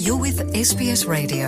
You're with SBS Radio.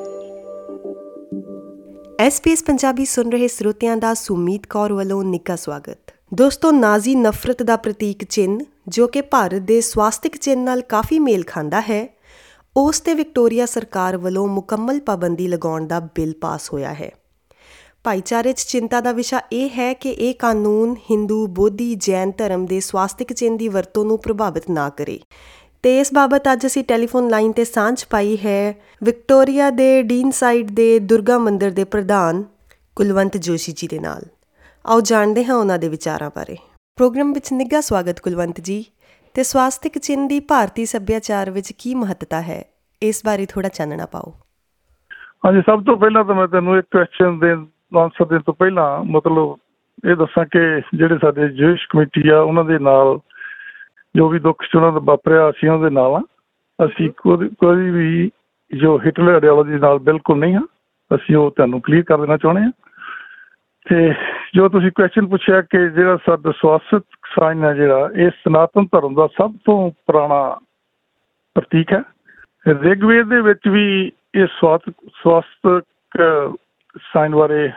SBS Punjabi ਸੁਣ ਰਹੇ ਸਰੋਤਿਆਂ ਦਾ ਸੁਮੀਤ ਕੌਰ ਵੱਲੋਂ ਨਿੱਘਾ ਸਵਾਗਤ। ਦੋਸਤੋ, ਨਾਜ਼ੀ ਨਫ਼ਰਤ ਦਾ ਪ੍ਰਤੀਕ ਚਿੰਨ੍ਹ ਜੋ ਕਿ ਭਾਰਤ ਦੇ ਸਵਾਸਤਿਕ ਚਿੰਨ੍ਹ ਨਾਲ ਕਾਫੀ ਮੇਲ ਖਾਂਦਾ ਹੈ, ਉਸ 'ਤੇ ਵਿਕਟੋਰੀਆ ਸਰਕਾਰ ਵੱਲੋਂ ਮੁਕੰਮਲ ਪਾਬੰਦੀ ਲਗਾਉਣ ਦਾ ਬਿੱਲ ਪਾਸ ਹੋਇਆ ਹੈ। ਭਾਈਚਾਰੇ 'ਚ ਚਿੰਤਾ ਦਾ ਵਿਸ਼ਾ ਇਹ ਹੈ ਕਿ ਇਹ ਕਾਨੂੰਨ ਹਿੰਦੂ, ਬੋਧੀ, ਜੈਨ ਧਰਮ ਦੇ ਸਵਾਸਤਿਕ ਚਿੰਨ੍ਹ ਦੀ ਵਰਤੋਂ ਨੂੰ ਪ੍ਰਭਾਵਿਤ ਨਾ ਕਰੇ। ਤੇ ਇਸ ਬਾਬਤ ਅੱਜ ਅਸੀਂ ਟੈਲੀਫੋਨ ਲਾਈਨ 'ਤੇ ਸਾਂਝ ਪਾਈ ਹੈ ਵਿਕਟੋਰੀਆ ਦੇ ਡੀਨਸਾਈਡ ਦੇ ਦੁਰਗਾ ਮੰਦਿਰ ਦੇ ਪ੍ਰਧਾਨ ਕੁਲਵੰਤ ਜੋਸ਼ੀ ਜੀ ਦੇ ਨਾਲ। ਆਓ ਜਾਣਦੇ ਹਾਂ ਉਹਨਾਂ ਦੇ ਵਿਚਾਰਾਂ ਬਾਰੇ। ਪ੍ਰੋਗਰਾਮ ਵਿੱਚ ਨਿੱਘਾ ਸਵਾਗਤ ਕੁਲਵੰਤ ਜੀ। ਤੇ ਸਵਾਸਤਿਕ ਚਿੰਨ੍ਹ ਦੀ ਭਾਰਤੀ ਸੱਭਿਆਚਾਰ ਵਿੱਚ ਕੀ ਮਹੱਤਤਾ ਹੈ, ਇਸ ਬਾਰੇ ਥੋੜਾ ਚਾਨਣਾ ਪਾਓ। ਹਾਂਜੀ, ਸਭ ਤੋਂ ਪਹਿਲਾਂ ਤਾਂ ਮੈਂ ਤੈਨੂੰ ਇੱਕ ਕੁਐਸਚਨ ਦੇ ਆਨਸਰ ਦੇਣ ਤੋਂ ਪਹਿਲਾਂ ਇਹ ਦੱਸਾਂ ਕਿ ਜਿਹੜੇ ਸਾਡੇ ਜੂਇਸ਼ ਕਮੇਟੀ ਆ, ਉਹਨਾਂ ਦੇ ਨਾਲ ਜੋ ਵੀ ਦੁੱਖ ਉਹਨਾਂ ਦਾ ਵਾਪਰਿਆ, ਅਸੀਂ ਉਹਦੇ ਨਾਲ ਹਾਂ। ਅਸੀਂ ਕੋਈ ਵੀ ਜੋ ਹਿਟਲਰ ਆਈਡੀਓਲੋਜੀ ਨਾਲ ਬਿਲਕੁਲ ਨਹੀਂ ਹਾਂ। ਅਸੀਂ ਉਹ ਤੁਹਾਨੂੰ ਕਲੀਅਰ ਕਰ ਦੇਣਾ ਚਾਹੁੰਦੇ ਹਾਂ। ਅਤੇ ਜੋ ਤੁਸੀਂ ਕੁਐਸਚਨ ਪੁੱਛਿਆ ਕਿ ਜਿਹੜਾ ਸਾਡਾ ਸਵਾਸਤਿਕ ਸਾਈਨ ਹੈ, ਜਿਹੜਾ ਇਹ ਸਨਾਤਨ ਧਰਮ ਦਾ ਸਭ ਤੋਂ ਪੁਰਾਣਾ ਪ੍ਰਤੀਕ ਹੈ। ਰਿਗਵੇਦ ਦੇ ਵਿੱਚ ਵੀ ਇਹ ਸਵਾਸਤਿਕ ਸਾਈਨ ਬਾਰੇ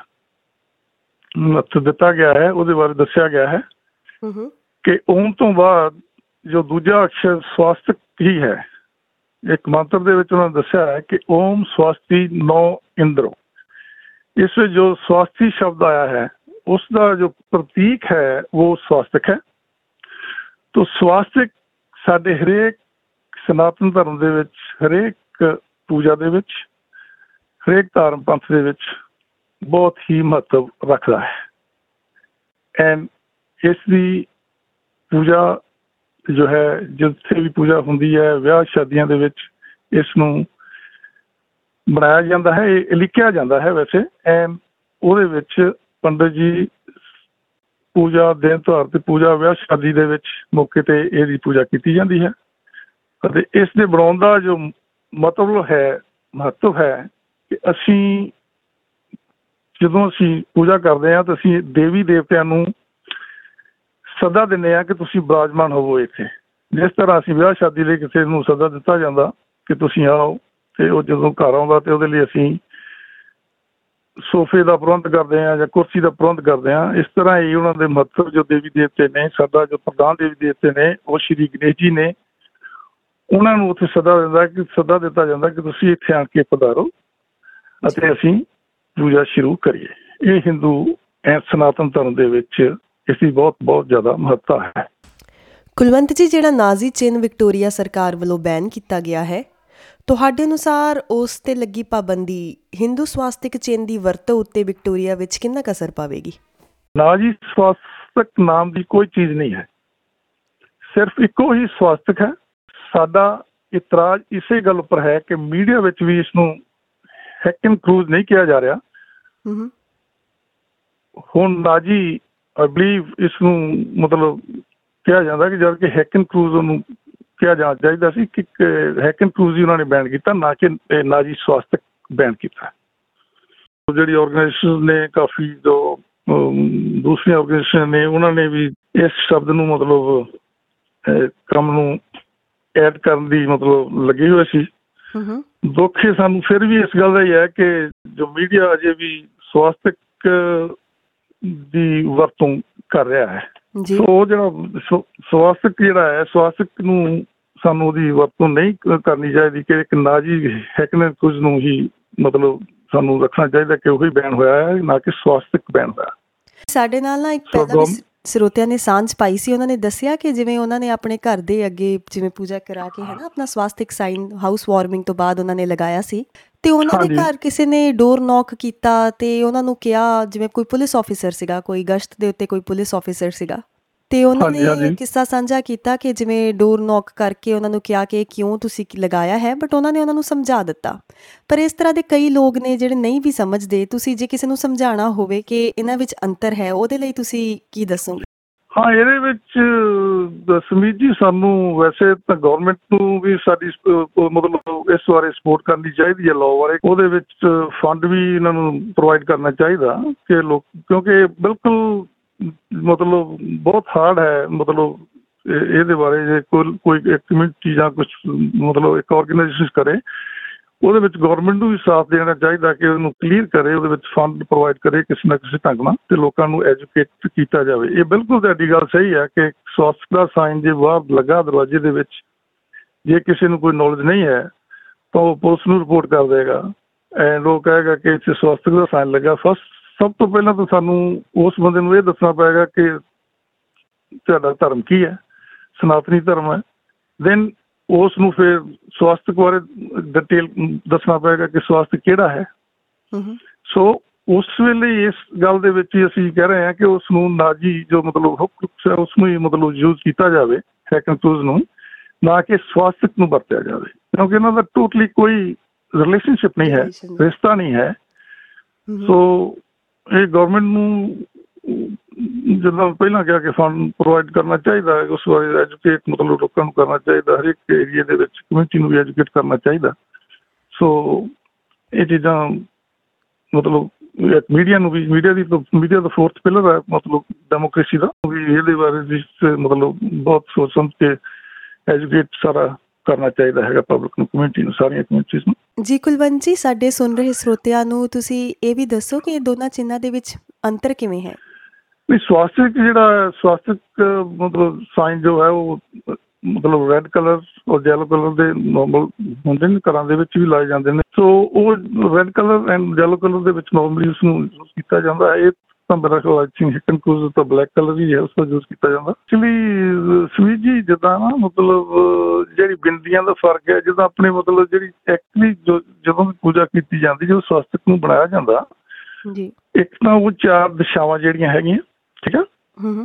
ਮਹੱਤਵ ਦਿੱਤਾ ਗਿਆ ਹੈ। ਉਹਦੇ ਬਾਰੇ ਦੱਸਿਆ ਗਿਆ ਹੈ ਕਿ ਓਮ ਤੋਂ ਬਾਅਦ ਜੋ ਦੂਜਾ ਅਕਸ਼ਰ ਸਵਾਸਤਿਕ ਹੀ ਹੈ। ਇੱਕ ਮੰਤਰ ਦੇ ਵਿੱਚ ਉਹਨਾਂ ਨੇ ਦੱਸਿਆ ਹੈ ਕਿ ਓਮ ਸਵਾਸਤੀ ਨੋ ਇੰਦਰੋ। ਇਸ ਵਿੱਚ ਜੋ ਸਵਾਸਤੀ ਸ਼ਬਦ ਆਇਆ ਹੈ, ਉਸ ਦਾ ਜੋ ਪ੍ਰਤੀਕ ਹੈ ਉਹ ਸਵਾਸਤਿਕ ਹੈ। ਤੋ ਸਵਾਸਤਿਕ ਸਾਡੇ ਹਰੇਕ ਸਨਾਤਨ ਧਰਮ ਦੇ ਵਿੱਚ, ਹਰੇਕ ਪੂਜਾ ਦੇ ਵਿੱਚ, ਹਰੇਕ ਧਾਰਮ ਪੰਥ ਦੇ ਵਿੱਚ ਬਹੁਤ ਹੀ ਮਹੱਤਵ ਰੱਖਦਾ ਹੈ। ਐਂਡ ਇਸ ਦੀ ਪੂਜਾ ਜੋ ਹੈ, ਜਿੱਥੇ ਵੀ ਪੂਜਾ ਹੁੰਦੀ ਹੈ, ਵਿਆਹ ਸ਼ਾਦੀਆਂ ਦੇ ਵਿੱਚ ਇਸ ਨੂੰ ਬਣਾਇਆ ਜਾਂਦਾ ਹੈ, ਇਹ ਲਿਖਿਆ ਜਾਂਦਾ ਹੈ ਵੈਸੇ। ਐਂਡ ਉਹਦੇ ਵਿੱਚ ਪੰਡਿਤ ਜੀ ਪੂਜਾ ਦਿਨ ਤਿਉਹਾਰ 'ਤੇ ਪੂਜਾ, ਵਿਆਹ ਸ਼ਾਦੀ ਦੇ ਵਿੱਚ ਮੌਕੇ 'ਤੇ ਇਹਦੀ ਪੂਜਾ ਕੀਤੀ ਜਾਂਦੀ ਹੈ। ਅਤੇ ਇਸ ਦੇ ਬਣਾਉਣ ਦਾ ਜੋ ਮਤਲਬ ਹੈ, ਮਹੱਤਵ ਹੈ ਕਿ ਅਸੀਂ ਜਦੋਂ ਅਸੀਂ ਪੂਜਾ ਕਰਦੇ ਹਾਂ ਤਾਂ ਅਸੀਂ ਦੇਵੀ ਦੇਵਤਿਆਂ ਨੂੰ ਸੱਦਾ ਦਿੰਦੇ ਹਾਂ ਕਿ ਤੁਸੀਂ ਬਿਰਾਜਮਾਨ ਹੋਵੋ ਇੱਥੇ। ਜਿਸ ਤਰ੍ਹਾਂ ਅਸੀਂ ਵਿਆਹ ਸ਼ਾਦੀ ਲਈ ਕਿਸੇ ਨੂੰ ਸੱਦਾ ਦਿੱਤਾ ਜਾਂਦਾ ਕਿ ਤੁਸੀਂ ਆਓ, ਅਤੇ ਉਹ ਜਦੋਂ ਘਰ ਆਉਂਦਾ ਅਤੇ ਉਹਦੇ ਲਈ ਅਸੀਂ ਸੋਫੇ ਦਾ ਪ੍ਰਬੰਧ ਕਰਦੇ ਹਾਂ ਜਾਂ ਕੁਰਸੀ ਦਾ ਪ੍ਰਬੰਧ ਕਰਦੇ ਹਾਂ। ਇਸ ਤਰ੍ਹਾਂ ਹੀ ਉਹਨਾਂ ਦੇ ਮਹੱਤਵ ਜੋ ਦੇਵੀ ਦੇਵਤੇ ਨੇ, ਸਾਡਾ ਜੋ ਪ੍ਰਧਾਨ ਦੇਵੀ ਦੇਵਤੇ ਨੇ ਉਹ ਸ਼੍ਰੀ ਗਣੇਸ਼ ਜੀ ਨੇ। ਉਹਨਾਂ ਨੂੰ ਉੱਥੇ ਸੱਦਾ ਦਿੱਤਾ ਜਾਂਦਾ ਕਿ ਤੁਸੀਂ ਇੱਥੇ ਆ ਕੇ ਪਧਾਰੋ ਅਤੇ ਅਸੀਂ ਪੂਜਾ ਸ਼ੁਰੂ ਕਰੀਏ। ਇਹ ਹਿੰਦੂ ਸਨਾਤਨ ਧਰਮ ਦੇ ਵਿੱਚ ਇਸ ਦੀ ਬਹੁਤ ਬਹੁਤ ਜ਼ਿਆਦਾ ਮਹੱਤਤਾ ਹੈ। ਕੁਲਵੰਤ ਜੀ, ਜਿਹੜਾ ਨਾਜ਼ੀ ਚਿੰਨ੍ਹ ਵਿਕਟੋਰੀਆ ਸਰਕਾਰ ਵੱਲੋਂ ਬੈਨ ਕੀਤਾ ਗਿਆ ਹੈ, ਤੁਹਾਡੇ ਅਨੁਸਾਰ ਉਸ 'ਤੇ ਲੱਗੀ ਪਾਬੰਦੀ ਹਿੰਦੂ ਸਵਾਸਤਿਕ ਚਿੰਨ੍ਹ ਦੀ ਵਰਤੋਂ ਉੱਤੇ ਵਿਕਟੋਰੀਆ ਵਿੱਚ ਕਿੰਨਾ ਕੁ ਅਸਰ ਪਾਵੇਗੀ? ਨਾਜ਼ੀ ਸਵਾਸਤਿਕ ਨਾਮ ਦੀ ਕੋਈ ਚੀਜ਼ ਨਹੀਂ ਹੈ, ਸਿਰਫ ਇੱਕੋ ਹੀ ਸਵਾਸਤਿਕ ਹੈ। ਸਾਡਾ ਇਤਰਾਜ਼ ਇਸੇ ਗੱਲ ਉੱਪਰ ਹੈ ਕਿ ਮੀਡੀਆ ਵਿੱਚ ਵੀ ਇਸ ਨੂੰ ਹੈਕਨ ਕਰੂਜ਼ ਨਹੀਂ ਕਿਹਾ ਜਾ ਰਿਹਾ। ਹੁਣ ਨਾਜ਼ੀ ਆਈ ਬਲੀਵ ਇਸ ਨੂੰ ਮਤਲਬ ਕਿਹਾ ਜਾਂਦਾ ਕਿ ਜਦ ਕਿ ਹੈਕਨ ਕਰੂਜ਼ ਉਹਨੂੰ ਕਿਹਾ ਜਾਣਾ ਚਾਹੀਦਾ ਸੀ ਕਿ ਹੈਕਨ ਕਰੂਜ਼ ਹੀ ਉਹਨਾਂ ਨੇ ਬੈਨ ਕੀਤਾ, ਨਾ ਕਿ ਨਾਜ਼ੀ ਸਵਾਸਤਿਕ ਬੈਨ ਕੀਤਾ। ਜਿਹੜੀ ਔਰਗਨਾਈਜੇਸ਼ਨ ਨੇ, ਕਾਫੀ ਜੋ ਦੂਸਰੀਆਂ ਔਰਗਨਾਈਜੇਸ਼ਨ ਨੇ, ਉਹਨਾਂ ਨੇ ਵੀ ਇਸ ਸ਼ਬਦ ਨੂੰ ਮਤਲਬ ਕੰਮ ਨੂੰ ਐਡ ਕਰਨ ਦੀ ਮਤਲਬ ਲੱਗੇ ਹੋਏ ਸੀ। ਦੁੱਖ ਸਾਨੂੰ ਫਿਰ ਵੀ ਇਸ ਗੱਲ ਦਾ ਹੀ ਹੈ ਕਿ ਜੋ ਮੀਡੀਆ ਅਜੇ ਵੀ ਸਵਾਸਤਿਕ ਦੀ ਵਰਤੋਂ ਕਰ ਰਿਹਾ ਹੈ। ਸੋ ਉਹ ਜਿਹੜਾ ਸਵਾਸਤਿਕ ਜਿਹੜਾ ਹੈ, ਸਵਾਸਤਿਕ ਨੂੰ ਸਾਨੂੰ ਉਹਦੀ ਵਰਤੋਂ ਨਹੀਂ ਕਰਨੀ ਚਾਹੀਦੀ ਕਿ ਇੱਕ ਨਾਜ਼ੀ ਹੈਕਨ ਕੁਝ ਨੂੰ ਹੀ ਮਤਲਬ ਸਾਨੂੰ ਰੱਖਣਾ ਚਾਹੀਦਾ ਕਿ ਉਹੀ ਬੈਨ ਹੋਇਆ ਹੈ, ਨਾ ਕਿ ਸਵਾਸਤਿਕ ਬੈਨ ਹੋਇਆ। ਸਾਡੇ ਨਾਲ ਨਾ ਇੱਕ ਪਹਿਲਾਂ ਸਰੋਤਿਆਂ ਨੇ ਸਾਂਝ ਪਾਈ ਸੀ। ਉਹਨਾਂ ਨੇ ਦੱਸਿਆ ਕਿ ਜਿਵੇਂ ਉਹਨਾਂ ਨੇ ਆਪਣੇ ਘਰ ਦੇ ਅੱਗੇ ਜਿਵੇਂ ਪੂਜਾ ਕਰਾ ਕੇ ਹੈ ਨਾ, ਆਪਣਾ ਸਵਾਸਤਿਕ ਸਾਈਨ ਹਾਊਸ ਵਾਰਮਿੰਗ ਤੋਂ ਬਾਅਦ ਉਹਨਾਂ ਨੇ ਲਗਾਇਆ ਸੀ, ਤੇ ਉਹਨਾਂ ਦੇ ਘਰ ਕਿਸੇ ਨੇ ਡੋਰ ਨੌਕ ਕੀਤਾ ਤੇ ਉਹਨਾਂ ਨੂੰ ਕਿਹਾ, ਜਿਵੇਂ ਕੋਈ ਪੁਲਿਸ ਆਫਿਸਰ ਸੀਗਾ, ਕੋਈ ਗਸ਼ਤ ਦੇ ਉੱਤੇ ਕੋਈ ਪੁਲਿਸ ਆਫਿਸਰ ਸੀਗਾ, ਤੇ ਉਹਨਾਂ ਨੇ ਕਿੱਸਾ ਸਾਂਝਾ ਕੀਤਾ ਕਿ ਜਿਵੇਂ ਡੋਰ ਨੌਕ ਕਰਕੇ ਉਹਨਾਂ ਨੂੰ ਕਿਹਾ ਕਿ ਕਿਉਂ ਤੁਸੀਂ ਲਗਾਇਆ ਹੈ, ਬਟ ਉਹਨਾਂ ਨੇ ਉਹਨਾਂ ਨੂੰ ਸਮਝਾ ਦਿੱਤਾ। ਪਰ ਇਸ ਤਰ੍ਹਾਂ ਦੇ ਕਈ ਲੋਕ ਨੇ ਜਿਹੜੇ ਨਹੀਂ ਵੀ ਸਮਝਦੇ। ਤੁਸੀਂ ਜੇ ਕਿਸੇ ਨੂੰ ਸਮਝਾਉਣਾ ਹੋਵੇ ਕਿ ਇਹਨਾਂ ਵਿੱਚ ਅੰਤਰ ਹੈ, ਉਹਦੇ ਲਈ ਤੁਸੀਂ ਕੀ ਦੱਸੋਗੇ? ਹਾਂ, ਇਹਦੇ ਵਿੱਚ ਸਮੀਤ ਜੀ, ਸਾਨੂੰ ਵੈਸੇ ਤਾਂ ਗੌਰਮੈਂਟ ਨੂੰ ਵੀ ਸਾਡੀ ਮਤਲਬ ਇਸ ਬਾਰੇ ਸਪੋਰਟ ਕਰਨੀ ਚਾਹੀਦੀ ਹੈ, ਲਾਅ ਬਾਰੇ। ਉਹਦੇ ਵਿੱਚ ਫੰਡ ਵੀ ਇਹਨਾਂ ਨੂੰ ਪ੍ਰੋਵਾਈਡ ਕਰਨਾ ਚਾਹੀਦਾ ਕਿ ਲੋਕ, ਕਿਉਂਕਿ ਬਿਲਕੁਲ ਮਤਲਬ ਬਹੁਤ ਹਾਰਡ ਹੈ ਮਤਲਬ ਇਹਦੇ ਬਾਰੇ ਜੇ ਕੋਈ ਇੱਕ ਕਮਿਊਨਿਟੀ ਜਾਂ ਕੁਛ ਮਤਲਬ ਇੱਕ ਆਰਗੇਨਾਈਜੇਸ਼ਨ ਕਰੇ, ਉਹਦੇ ਵਿੱਚ ਗੌਰਮੈਂਟ ਨੂੰ ਵੀ ਸਾਥ ਦੇਣਾ ਚਾਹੀਦਾ ਕਿ ਉਹਨੂੰ ਕਲੀਅਰ ਕਰੇ, ਉਹਦੇ ਵਿੱਚ ਫੰਡ ਪ੍ਰੋਵਾਈਡ ਕਰੇ ਕਿਸੇ ਨਾ ਕਿਸੇ ਢੰਗ ਨਾਲ, ਤੇ ਲੋਕਾਂ ਨੂੰ ਐਜੂਕੇਟ ਕੀਤਾ ਜਾਵੇ। ਇਹ ਬਿਲਕੁਲ ਤੁਹਾਡੀ ਗੱਲ ਸਹੀ ਹੈ ਕਿ ਸਵਾਸਥ ਦਾ ਸਾਈਨ ਜੇ ਬਾਹਰ ਲੱਗਾ ਦਰਵਾਜ਼ੇ ਦੇ ਵਿੱਚ, ਜੇ ਕਿਸੇ ਨੂੰ ਕੋਈ ਨੌਲੇਜ ਨਹੀਂ ਹੈ ਤਾਂ ਉਹ ਪੁਲਿਸ ਨੂੰ ਰਿਪੋਰਟ ਕਰ ਦੇਗਾ ਐਂਡ ਉਹ ਕਹੇਗਾ ਕਿ ਇੱਥੇ ਸਵਾਸਥ ਦਾ ਸਾਈਨ ਲੱਗਾ। ਸਭ ਤੋਂ ਪਹਿਲਾਂ ਤਾਂ ਸਾਨੂੰ ਉਸ ਬੰਦੇ ਨੂੰ ਇਹ ਦੱਸਣਾ ਪਏਗਾ ਕਿ ਤੁਹਾਡਾ ਧਰਮ ਕੀ ਹੈ, ਸਨਾਤਨੀ ਧਰਮ ਹੈ। ਦੈਨ ਉਸ ਨੂੰ ਫਿਰ ਸਵਾਸਥ ਬਾਰੇ ਡਿਟੇਲ ਦੱਸਣਾ ਪਏਗਾ ਕਿ ਸਵਾਸਥ ਕਿਹੜਾ ਹੈ। ਸੋ ਉਸ ਵੇਲੇ ਇਸ ਗੱਲ ਦੇ ਵਿੱਚ ਹੀ ਅਸੀਂ ਕਹਿ ਰਹੇ ਹਾਂ ਕਿ ਉਸ ਨੂੰ ਨਾਜੀ ਜੋ ਮਤਲਬ ਉਸ ਨੂੰ ਹੀ ਮਤਲਬ ਯੂਜ਼ ਕੀਤਾ ਜਾਵੇ, ਹੈਕਨਟੂਜ਼ ਨੂੰ, ਨਾ ਕਿ ਸਵਾਸਥਕ ਨੂੰ ਵਰਤਿਆ ਜਾਵੇ, ਕਿਉਂਕਿ ਇਹਨਾਂ ਦਾ ਟੋਟਲੀ ਕੋਈ ਰਿਲੇਸ਼ਨਸ਼ਿਪ ਨਹੀਂ ਹੈ, ਰਿਸ਼ਤਾ ਨਹੀਂ ਹੈ। ਸੋ ਇਹ ਗੌਰਮੈਂਟ ਨੂੰ ਜਿੱਦਾਂ ਪਹਿਲਾਂ ਕਿਹਾ ਕਿ ਫੰਡ ਪ੍ਰੋਵਾਈਡ ਕਰਨਾ ਚਾਹੀਦਾ ਹੈ, ਉਸ ਬਾਰੇ ਐਜੂਕੇਟ ਮਤਲਬ ਲੋਕਾਂ ਨੂੰ ਕਰਨਾ ਚਾਹੀਦਾ, ਹਰੇਕ ਏਰੀਏ ਦੇ ਵਿੱਚ ਕਮਿਊਨਿਟੀ ਨੂੰ ਵੀ ਐਜੂਕੇਟ ਕਰਨਾ ਚਾਹੀਦਾ। ਸੋ ਇਹ ਚੀਜ਼ਾਂ ਮਤਲਬ ਮੀਡੀਆ ਨੂੰ ਵੀ, ਮੀਡੀਆ ਦਾ ਫੋਰਥ ਪਿਲਰ ਹੈ ਮਤਲਬ ਡੈਮੋਕ੍ਰੇਸੀ ਦਾ, ਵੀ ਇਹਦੇ ਬਾਰੇ ਵੀ ਮਤਲਬ ਬਹੁਤ ਸੋਚ ਸਮਝ ਕੇ ਐਜੂਕੇਟ ਸਾਰਾ ਕਰਨਾ ਚਾਹੀਦਾ ਹੈਗਾ ਪਬਲਿਕ ਨੂੰ, ਕਮਿਊਨਿਟੀ ਨੂੰ, ਸਾਰੀਆਂ ਕਮਿਊਨਿਟੀਜ਼ ਨੂੰ। ਜੀ ਕੁਲਵੰਤ ਜੀ, ਸਾਡੇ ਸੁਣ ਰਹੇ ਸਰੋਤਿਆਂ ਨੂੰ ਤੁਸੀਂ ਇਹ ਵੀ ਦੱਸੋ ਕਿ ਇਹ ਦੋਨਾਂ ਚਿੰਨ੍ਹਾਂ ਦੇ ਵਿੱਚ ਅੰਤਰ ਕਿਵੇਂ ਹੈ? ਨਹੀਂ, ਸਵਾਸਥਿਕ ਮਤਲਬ ਸਾਈਨ ਜੋ ਹੈ ਉਹ ਮਤਲਬ ਰੈੱਡ ਕਲਰ ਔਰ ਯੈਲੋ ਕਲਰ ਦੇ ਨੋਰਮਲ ਹੁੰਦੇ ਨੇ, ਘਰਾਂ ਦੇ ਵਿੱਚ ਵੀ ਲਾਏ ਜਾਂਦੇ ਨੇ। ਸੋ ਉਹ red colour and yellow colour ਦੇ ਵਿੱਚ ਨੋਰਮਲੀ ਉਸਨੂੰ ਯੂਜ਼ ਕੀਤਾ ਜਾਂਦਾ ਹੈ। ਇਹ ਤਾਂ ਮੇਰਾ ਖਿਆਲ ਆਈ ਥਿੰਕ ਹੈਕਨਟੂਜ਼ ਤਾਂ ਬਲੈਕ ਕਲਰ ਹੀ ਹੈ, ਉਸ ਦਾ ਯੂਜ਼ ਕੀਤਾ ਜਾਂਦਾ। ਐਕਚੁਅਲੀ ਸੁਮੀਤ ਜੀ, ਜਿੱਦਾਂ ਨਾ ਮਤਲਬ ਜਿਹੜੀ ਬਿੰਦੀਆਂ ਦਾ ਫਰਕ ਹੈ, ਜਿੱਦਾਂ ਆਪਣੇ ਮਤਲਬ ਜਿਹੜੀ ਐਕਚੁਅਲੀ ਜਦੋਂ ਵੀ ਪੂਜਾ ਕੀਤੀ ਜਾਂਦੀ, ਜਦੋਂ ਸਵਾਸਥਿਕ ਨੂੰ ਬਣਾਇਆ ਜਾਂਦਾ ਜੀ, ਇੱਕ ਤਾਂ ਉਹ 4 ਦਿਸ਼ਾਵਾਂ ਜਿਹੜੀਆਂ ਹੈਗੀਆਂ, ਠੀਕ ਆ,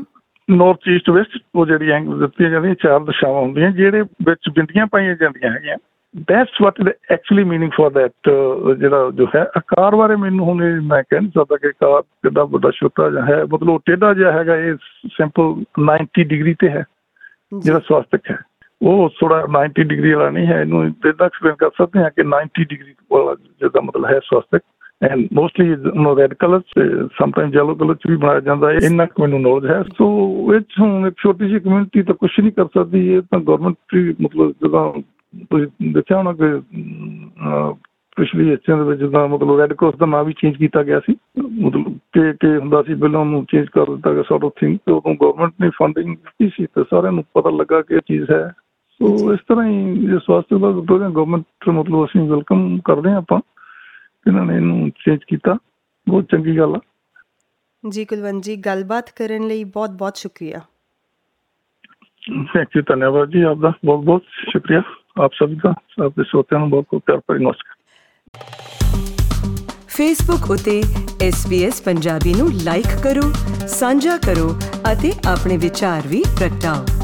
ਨੌਰਥ ਈਸਟ ਵੈਸਟ, ਉਹ ਜਿਹੜੀ ਐਂਗਲ ਦਿੱਤੀਆਂ ਜਾਂਦੀਆਂ 4 ਦਿਸ਼ਾਵਾਂ ਹੁੰਦੀਆਂ, ਜਿਹੜੇ ਵਿੱਚ ਬਿੰਦੀਆਂ ਪਾਈਆਂ ਜਾਂਦੀਆਂ ਹੈਗੀਆਂ। That's what is actually meaning for that. ਜਿਹੜਾ ਜੋ ਹੈ ਆਕਾਰ ਬਾਰੇ ਮੈਨੂੰ ਹੁਣ ਮੈਂ ਕਹਿ ਨਹੀਂ ਸਕਦਾ ਕਿ ਆਕਾਰ ਕਿੱਡਾ ਵੱਡਾ ਛੋਟਾ ਜਿਹਾ ਹੈ, ਮਤਲਬ ਉਹ ਟੇਢਾ ਜਿਹਾ ਹੈਗਾ। ਇਹ ਸਿੰਪਲ 90 ਡਿਗਰੀ ਤੇ ਹੈ ਜਿਹੜਾ ਸਵਾਸਥਿਕ ਹੈ, ਉਹ ਥੋੜਾ 90 ਡਿਗਰੀ ਵਾਲਾ ਨਹੀਂ ਹੈ। ਇਹਨੂੰ ਇੱਦਾਂ ਐਕਸਪਲੇਨ ਕਰ ਸਕਦੇ ਹਾਂ ਕਿ 90 ਡਿਗਰੀ ਵਾਲਾ ਜਿਹਦਾ ਮਤਲਬ ਹੈ ਸਵਾਸਥਿਕ, and mostly red colour, sometime yellow colour 'ਚ ਵੀ ਬਣਾਇਆ ਜਾਂਦਾ ਹੈ। ਇੰਨਾ ਕੁ ਮੈਨੂੰ ਨੌਲੇਜ ਹੈ। ਸੋ ਇਹ 'ਚ ਹੁਣ ਇੱਕ ਛੋਟੀ ਜਿਹੀ ਕਮਿਊਨਿਟੀ ਤਾਂ ਕੁਛ ਨਹੀਂ ਕਰ ਸਕਦੀ। ਇਹ ਤਾਂ ਗੌਰਮੈਂਟ ਮਤਲਬ ਜਿੱਦਾਂ ਤੁਸੀਂ ਦੇਖਿਆ ਹੋਣਾ ਕਿ ਪਿਛਲੀ ਹਿੱਸਿਆਂ ਦੇ ਵਿੱਚ ਜਿੱਦਾਂ ਮਤਲਬ ਰੈੱਡ ਕ੍ਰਾਸ ਦਾ ਨਾਂ ਵੀ ਚੇਂਜ ਕੀਤਾ ਗਿਆ ਸੀ, ਮਤਲਬ ਕਿ ਹੁੰਦਾ ਸੀ, ਪਹਿਲਾਂ ਉਹਨੂੰ ਚੇਂਜ ਕਰ ਦਿੱਤਾ ਗਿਆ ਸੌਰਟ ਆਫ ਥਿੰਗ। ਤੇ ਉਦੋਂ ਗੌਰਮੈਂਟ ਨੇ ਫੰਡਿੰਗ ਦਿੱਤੀ ਸੀ ਤੇ ਸਾਰਿਆਂ ਨੂੰ ਪਤਾ ਲੱਗਾ ਕਿ ਇਹ ਚੀਜ਼ ਹੈ। ਸੋ ਇਸ ਤਰ੍ਹਾਂ ਹੀ ਜੇ ਸਵਾਸਥ ਦਾ ਗੌਰਮੈਂਟ ਮਤਲਬ ਅਸੀਂ ਵੈਲਕਮ ਕਰਦੇ ਹਾਂ ਆਪਾਂ, ਇਹਨਾਂ ਨੇ ਇਹਨੂੰ ਚੇਂਜ ਕੀਤਾ, ਬਹੁਤ ਚੰਗੀ ਗੱਲ ਆ। ਜੀ ਕੁਲਵੰਤ ਜੀ, ਗੱਲਬਾਤ ਕਰਨ ਲਈ ਬਹੁਤ ਬਹੁਤ ਸ਼ੁਕਰੀਆ। ਥੈਂਕ ਯੂ, ਧੰਨਵਾਦ ਜੀ ਆਪਦਾ, ਬਹੁਤ ਬਹੁਤ ਸ਼ੁਕਰੀਆ ਆਪ ਸਭ ਦਾ। ਆਪਣੇ ਸਰੋਤਿਆਂ ਨੂੰ ਬਹੁਤ ਬਹੁਤ ਪਿਆਰ ਭਰੀ ਨਮਸਕਾਰ। ਫੇਸਬੁੱਕ ਉਤੇ SBS ਪੰਜਾਬੀ ਨੂੰ ਲਾਈਕ ਕਰੋ, ਸਾਂਝਾ ਕਰੋ ਅਤੇ ਆਪਣੇ ਵਿਚਾਰ ਵੀ ਪ੍ਰਗਟਾਓ।